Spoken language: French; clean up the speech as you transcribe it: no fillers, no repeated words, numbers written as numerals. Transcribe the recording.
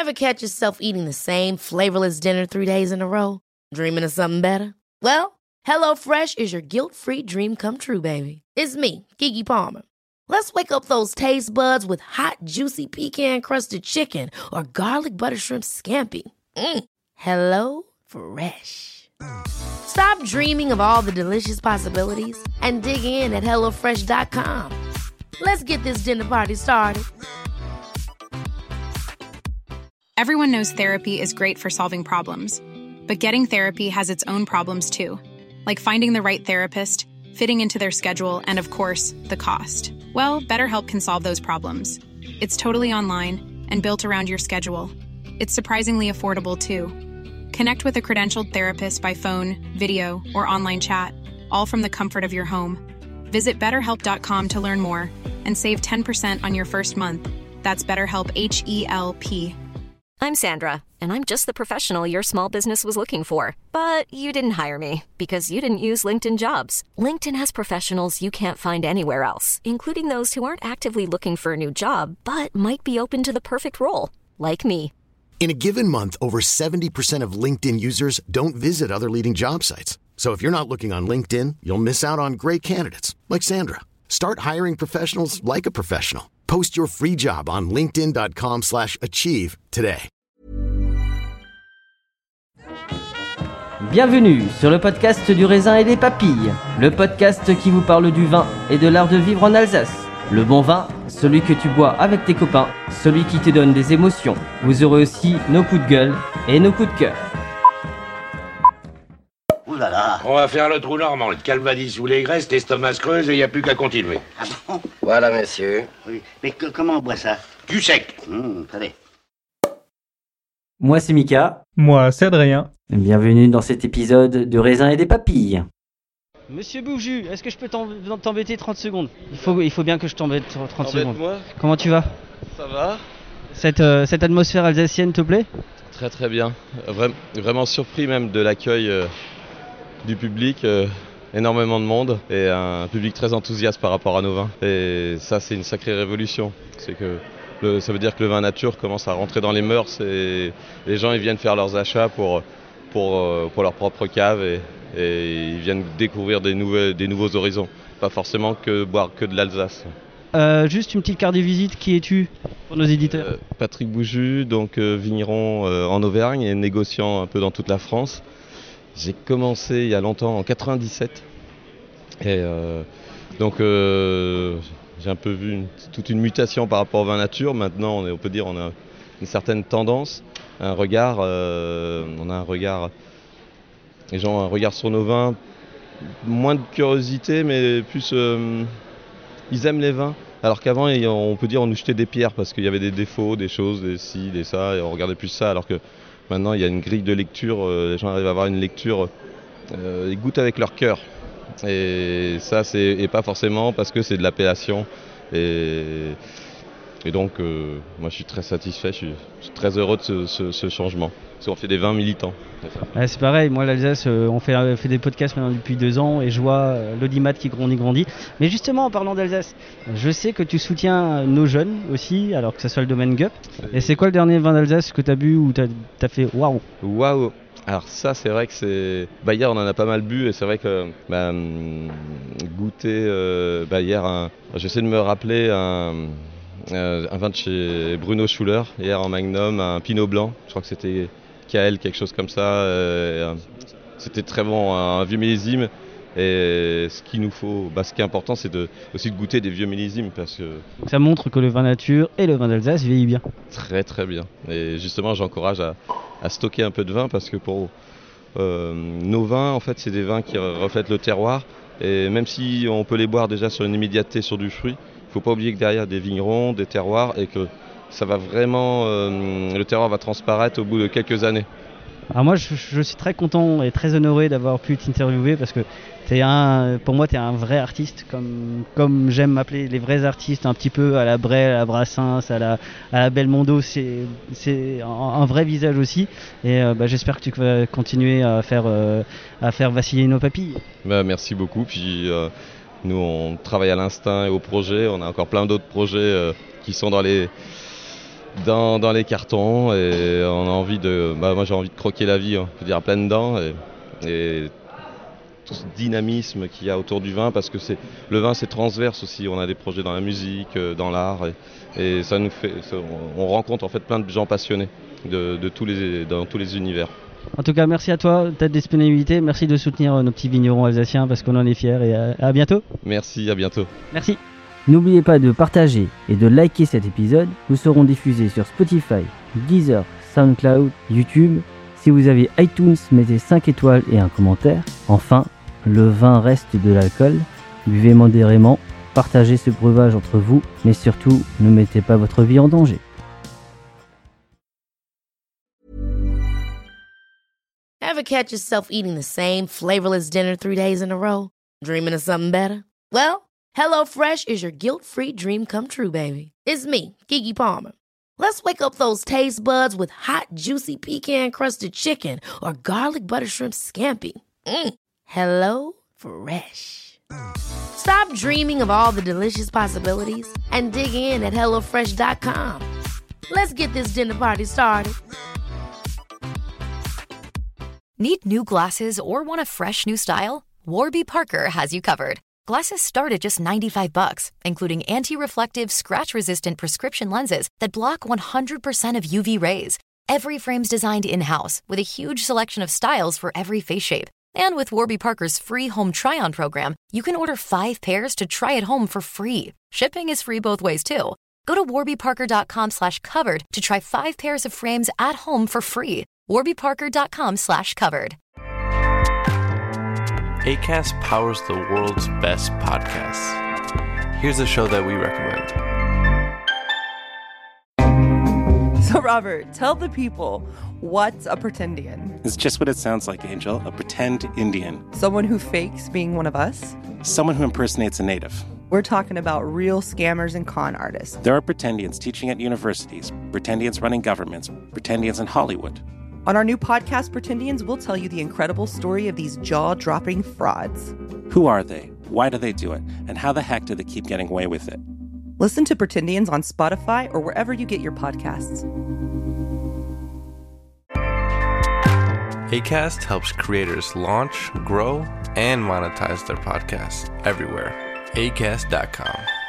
Ever catch yourself eating the same flavorless dinner 3 days in a row? Dreaming of something better? Well, HelloFresh is your guilt-free dream come true, baby. It's me, Keke Palmer. Let's wake up those taste buds with hot, juicy pecan-crusted chicken or garlic butter shrimp scampi. Hello Fresh. Stop dreaming of all the delicious possibilities and dig in at HelloFresh.com. Let's get this dinner party started. Everyone knows therapy is great for solving problems, but getting therapy has its own problems too, like finding the right therapist, fitting into their schedule, and of course, the cost. Well, BetterHelp can solve those problems. It's totally online and built around your schedule. It's surprisingly affordable too. Connect with a credentialed therapist by phone, video, or online chat, all from the comfort of your home. Visit BetterHelp.com to learn more and save 10% on your first month. That's BetterHelp, H-E-L-P. I'm Sandra, and I'm just the professional your small business was looking for. But you didn't hire me because you didn't use LinkedIn Jobs. LinkedIn has professionals you can't find anywhere else, including those who aren't actively looking for a new job, but might be open to the perfect role, like me. In a given month, over 70% of LinkedIn users don't visit other leading job sites. So if you're not looking on LinkedIn, you'll miss out on great candidates like Sandra. Start hiring professionals like a professional. Post your free job on linkedin.com/achieve today. Bienvenue sur le podcast du raisin et des papilles, le podcast qui vous parle du vin et de l'art de vivre en Alsace. Le bon vin, celui que tu bois avec tes copains, celui qui te donne des émotions. Vous aurez aussi nos coups de gueule et nos coups de cœur. Ouh là là. On va faire le trou normand, le calvadis sous les graisses, l'estomac se creuse et il n'y a plus qu'à continuer. Ah bon? Voilà, monsieur. Oui. Mais comment on boit ça? Du sec. Allez. Moi c'est Mika. Moi c'est Adrien. Bienvenue dans cet épisode de raisin et des papilles. Monsieur Bouju, est-ce que je peux t'embêter 30 secondes? Il faut bien que je t'embête 30 secondes. Comment tu vas? Ça va. Cette atmosphère alsacienne te plaît? Très très bien. Vraiment surpris même de l'accueil du public. Énormément de monde et un public très enthousiaste par rapport à nos vins. Et ça c'est une sacrée révolution. C'est que ça veut dire que le vin nature commence à rentrer dans les mœurs et les gens ils viennent faire leurs achats pour leur propre cave et ils viennent découvrir des nouveaux horizons. Pas forcément que boire que de l'Alsace. Juste une petite carte de visite, qui es-tu pour nos éditeurs? Patrick Bouju, donc vigneron en Auvergne et négociant un peu dans toute la France. J'ai commencé il y a longtemps, en 97. Et donc j'ai un peu vu toute une mutation par rapport au vin nature. Maintenant, on peut dire on a une certaine tendance, un regard. On a un regard. Les gens ont un regard sur nos vins, moins de curiosité, mais plus ils aiment les vins. Alors qu'avant, on peut dire on nous jetait des pierres parce qu'il y avait des défauts, des choses, des ci, des ça, et on regardait plus ça. Alors que maintenant, il y a une grille de lecture. Les gens arrivent à avoir une lecture. Ils goûtent avec leur cœur. Et ça, et pas forcément parce que c'est de l'appellation. Et donc, moi, je suis très satisfait. Je suis très heureux de ce changement. Parce qu'on fait des vins militants. C'est pareil. Moi, l'Alsace, on fait des podcasts maintenant depuis 2 ans et je vois l'audimat qui grandit. Mais justement, en parlant d'Alsace, je sais que tu soutiens nos jeunes aussi, alors que ce soit le domaine GUP. Et c'est quoi le dernier vin d'Alsace que tu as bu ou t'as fait waouh? Waouh! Alors ça c'est vrai que c'est... hier on en a pas mal bu et c'est vrai que goûter hier, j'essaie de me rappeler un vin de chez Bruno Schuller, hier en Magnum, un Pinot Blanc, je crois que c'était KL, quelque chose comme ça, c'était très bon, un vieux millésime. Et ce qu'il nous faut, ce qui est important, c'est aussi de goûter des vieux millésimes parce que ça montre que le vin nature et le vin d'Alsace vieillit bien. Très très bien. Et justement, j'encourage à stocker un peu de vin parce que pour nos vins, en fait, c'est des vins qui reflètent le terroir. Et même si on peut les boire déjà sur une immédiateté sur du fruit, il ne faut pas oublier que derrière des vignerons, des terroirs, et que ça va vraiment, le terroir va transparaître au bout de quelques années. Alors moi je suis très content et très honoré d'avoir pu t'interviewer parce que pour moi t'es un vrai artiste comme j'aime m'appeler les vrais artistes, un petit peu à la Brel, à la Brassens, à la Belmondo, c'est un vrai visage aussi et j'espère que tu vas continuer à faire vaciller nos papilles. Merci beaucoup, puis nous on travaille à l'instinct et au projet, on a encore plein d'autres projets qui sont dans dans les cartons et on a envie de... moi j'ai envie de croquer la vie, je veux dire, à pleines dents et tout ce dynamisme qu'il y a autour du vin, parce que le vin c'est transverse aussi, on a des projets dans la musique, dans l'art et ça nous fait, on rencontre en fait plein de gens passionnés dans tous les univers. En tout cas, merci à toi de ta disponibilité, merci de soutenir nos petits vignerons alsaciens parce qu'on en est fiers et à bientôt. Merci, à bientôt. Merci. N'oubliez pas de partager et de liker cet épisode. Nous serons diffusés sur Spotify, Deezer, SoundCloud, YouTube. Si vous avez iTunes, mettez 5 étoiles et un commentaire. Enfin, le vin reste de l'alcool. Buvez modérément, partagez ce breuvage entre vous, mais surtout, ne mettez pas votre vie en danger. Ever catch yourself eating the same flavorless dinner 3 days in a row? Dreaming of something better? Well, HelloFresh is your guilt-free dream come true, baby. It's me, Keke Palmer. Let's wake up those taste buds with hot, juicy pecan-crusted chicken or garlic butter shrimp scampi. Hello Fresh. Stop dreaming of all the delicious possibilities and dig in at HelloFresh.com. Let's get this dinner party started. Need new glasses or want a fresh new style? Warby Parker has you covered. Glasses start at just $95, including anti-reflective, scratch-resistant prescription lenses that block 100% of UV rays. Every frame's designed in-house with a huge selection of styles for every face shape. And with Warby Parker's free home try-on program, you can order 5 pairs to try at home for free. Shipping is free both ways, too. Go to warbyparker.com/covered to try 5 pairs of frames at home for free. warbyparker.com/covered. Acast powers the world's best podcasts. Here's a show that we recommend. So, Robert, tell the people, what's a pretendian? It's just what it sounds like, Angel. A pretend Indian. Someone who fakes being one of us? Someone who impersonates a native. We're talking about real scammers and con artists. There are pretendians teaching at universities, pretendians running governments, pretendians in Hollywood. On our new podcast, Pretendians, we'll tell you the incredible story of these jaw-dropping frauds. Who are they? Why do they do it? And how the heck do they keep getting away with it? Listen to Pretendians on Spotify or wherever you get your podcasts. Acast helps creators launch, grow, and monetize their podcasts everywhere. Acast.com.